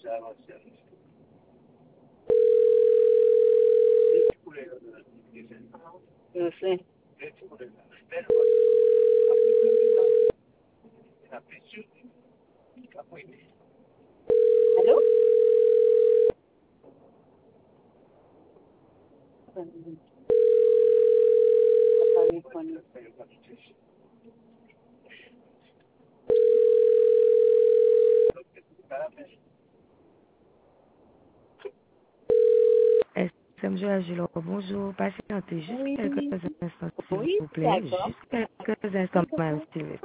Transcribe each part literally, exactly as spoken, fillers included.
Je sais. Allô? S M J Agilor, bonjour. Patientez juste Oui, quelques instants, s'il oui, vous plaît. d'accord. Juste quelques instants, madame, s'il vous plaît.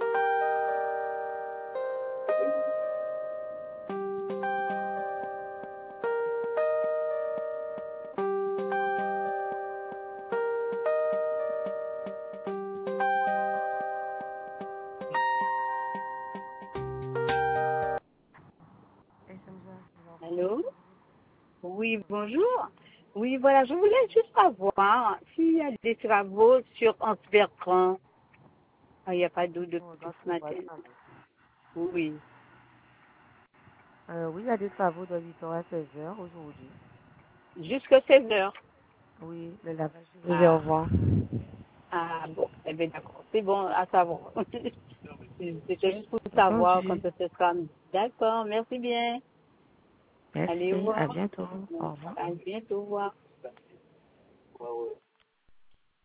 Allô? Oui, bonjour. Oui, voilà, je voulais juste savoir s'il y a des travaux sur Anse-Bertrand. Ah, il n'y a pas d'eau depuis ce matin. Oui. Euh, oui, il y a des travaux de huit heures à seize heures aujourd'hui. Jusqu'à seize heures. Oui, le lavage du Ah, réservoir. ah bon, eh bien d'accord. C'est bon à savoir. C'était juste pour savoir quand Entendu. ce sera. D'accord, merci bien. Allez Merci, à voir. bientôt. Au revoir. À bientôt, au revoir.